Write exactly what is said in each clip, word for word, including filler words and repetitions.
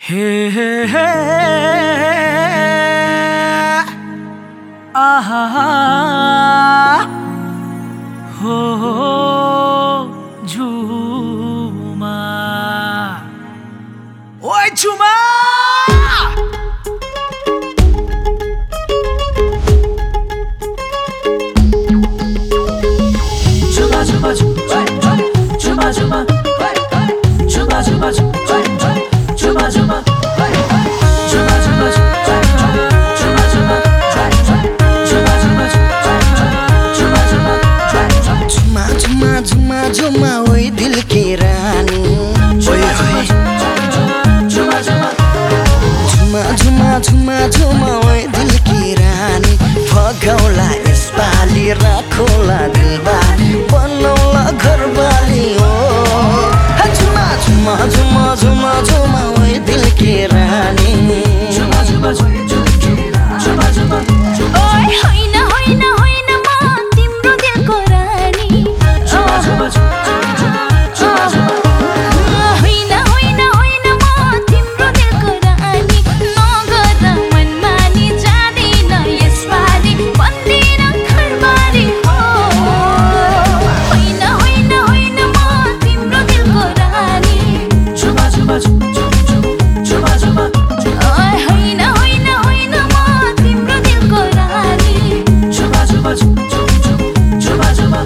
Hey, hey, hey, ah, ho, Jhuma, oi Jhuma, Jhuma, Jhuma, Jhuma, Jhuma, Jhuma, Jhuma, Jhuma, Jhuma. Jhuma Jhuma, Jhuma Jhuma, Jhuma Jhuma, Jhuma Jhuma, Jhuma Jhuma, Jhuma Jhuma, Jhuma Jhuma, ओए दिल की रानी, ओए ओए। Jhuma Jhuma, Jhuma Jhuma, Jhuma Jhuma, ओए दिल की रानी, भगाउला यसपालि राखौला दिलबाली, बनाउला घरबाली ओ। Jhuma Jhuma, Jhuma Jhuma, Jhuma, ओए दिल की रानी। Jhuma Jhuma, Jhuma Jhuma, ओए होइन होइन होइन म तिम्रो दिलको रानी। Jhuma Jhuma, Jhuma Jhuma, होइन होइन होइन म तिम्रो दिलको रानी। नगर मनमानी जाँदिन यसपालि, बन्दिन घरबारी हो। होइन होइन होइन म तिम्रो दिलको रानी। Jhuma Jhuma, Jhuma Jhuma, ओए होइन होइन होइन म तिम्रो दिलको रानी। Jhuma Jhuma, Jhuma Jhuma,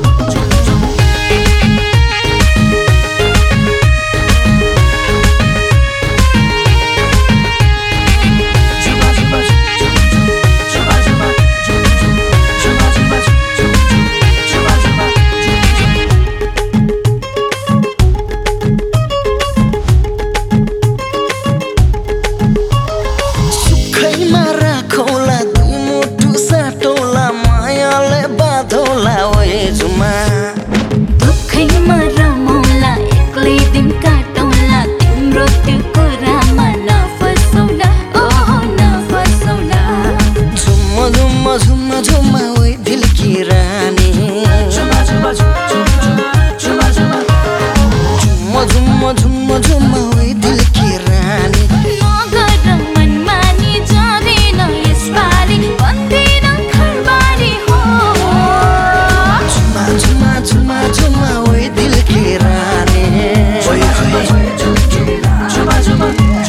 सुखैमा राखौला दुई मुटु साटौला, मायाले बाँधौला ओए झुमा। दुःखैमा रमाउला एक्लै दिन काटौला, तिम्रो त्यो कुरामा नफसौला, ओहो नफसौला। झुम झुम झुम झुम, ओए दिल की रानी। Jhuma Jhuma, Jhuma Jhuma, झुम झुम झुम झुम, ओए दिल की रानी। नगर मनमानी जाँदिन यसपालि, बन्दिन घरबारी हो। झुम झुम झुम झुम, ओए दिल की रानी। ओए ओए। Jhuma Jhuma,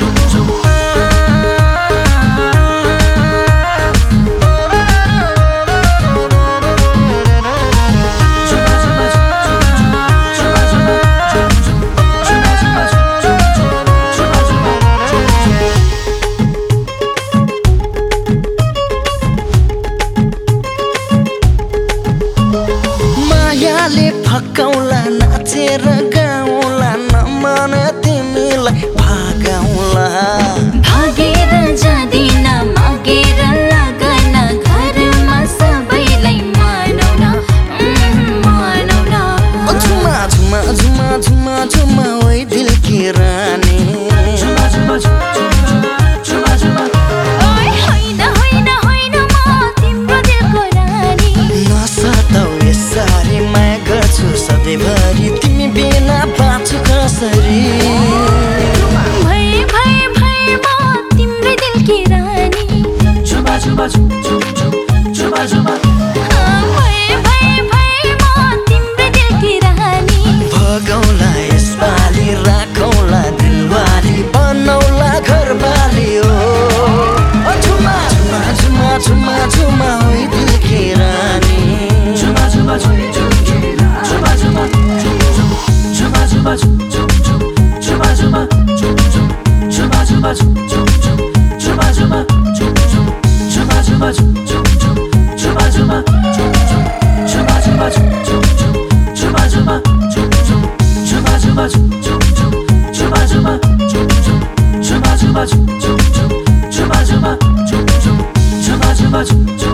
मायाले फकाउला, नाचेर गाउँला, नमाने तिमीलाई भागाउला। भागेर जाँदिन मागेर लगन, घरमा सबैलाई मनाउन, उम्, मनाउन। झुमा झुमा झुमा झुमा झुमा, ओए दिल की रानी। Jhuma Jhuma, Jhuma Jhuma, ओए होइन होइन होइन म तिम्रो दिलको रानी। नसताऊ यसरी, माया गर्छु सधैँभरि, तिमी बिना बाँच्छु कसरी। भए भए भए म तिम्रो दिलकी रानी। Jhuma Jhuma, Jhuma Jhuma, भए भए भए म तिम्रो दिलकी रानी। भगाउला यसपालि राखौला दिलवाली, बनाउला घरबाली ओ। झुमा झुमा झुमा झुमा झुमा, ओए दिल की रानी। Jhuma Jhuma, Jhuma Jhuma, Jhuma Jhuma, Jhuma Jhuma, Jhuma Jhuma, Jhuma Jhuma, Jhuma Jhuma, Jhuma Jhuma, Jhuma Jhuma, Jhuma Jhuma, Jhuma Jhuma, Jhuma Jhuma, Jhuma Jhuma, Jhuma Jhuma, Jhuma Jhuma, Jhuma Jhuma, Jhuma Jhuma,